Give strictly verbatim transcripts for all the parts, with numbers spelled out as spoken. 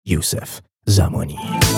یوسف زمانی.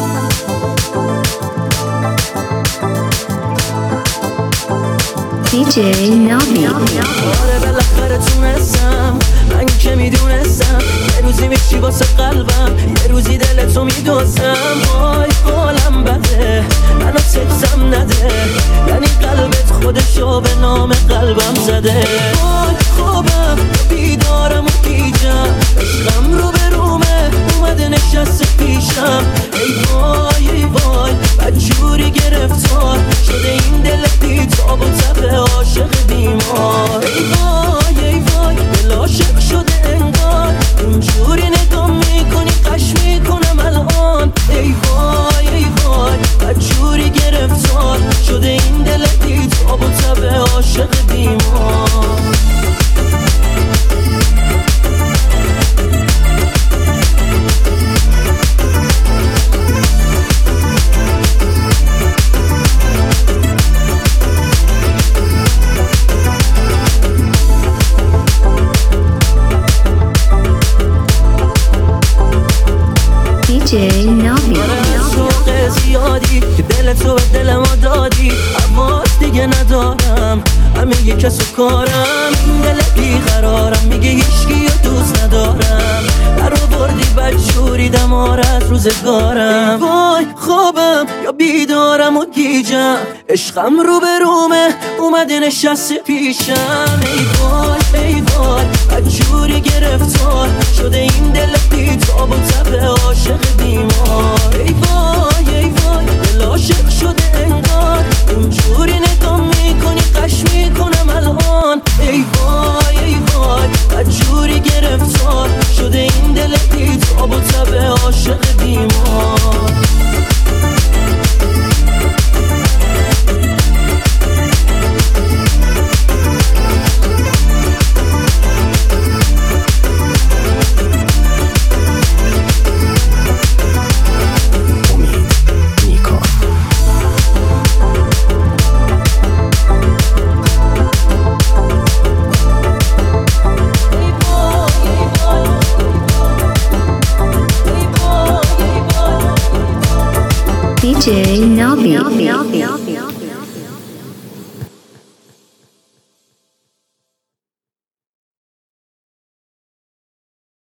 دی جی نامی. آره بالاخره تونستم، من که میدونستم یه روزی میشی واسه قلبم، یه روزی دلتو میدوزم. وای حالم بده، منو تکسم نده، یعنی قلبت خودشو به نام قلبم زده. وای خوابم بیدارم و گیجم، عشقم رو به رومه اومده نشسته پیشم. ای وای ای وای بدجوری گرفتار شده این دل بی تاب و تب عاشق بیمار. ای وای ای وای دل عاشق شده انگار، اونجوری نگاه میکنی قش میکنم الان. ای وای ای وای بدجوری گرفتار شده این دل بی تاب و تب عاشق بیمار. دی جی نامی. شوق زیادی که دل تو به دل ما دادی، حواس دیگه ندارم، همه یه کس و کارم. این دل بیقرارم میگه هیچکی رو دوست ندارم، در آوردی بدجوری دمار از روزگارم. وای خوابم یا بیدارم و گیجم، عشقم رو به رومه اومده نشسته پیشم. ای وای ای وای بدجوری گرفتار شده این دل بی تاب و تب عاشق بیمار. ای وای ای وای دل عاشق شده انگار، اونجوری نگاه میکنی قش میکنم الان. ای وای ای وای بدجوری گرفتار شده این دل بی تاب و تب عاشق بیمار. دی جی نامی.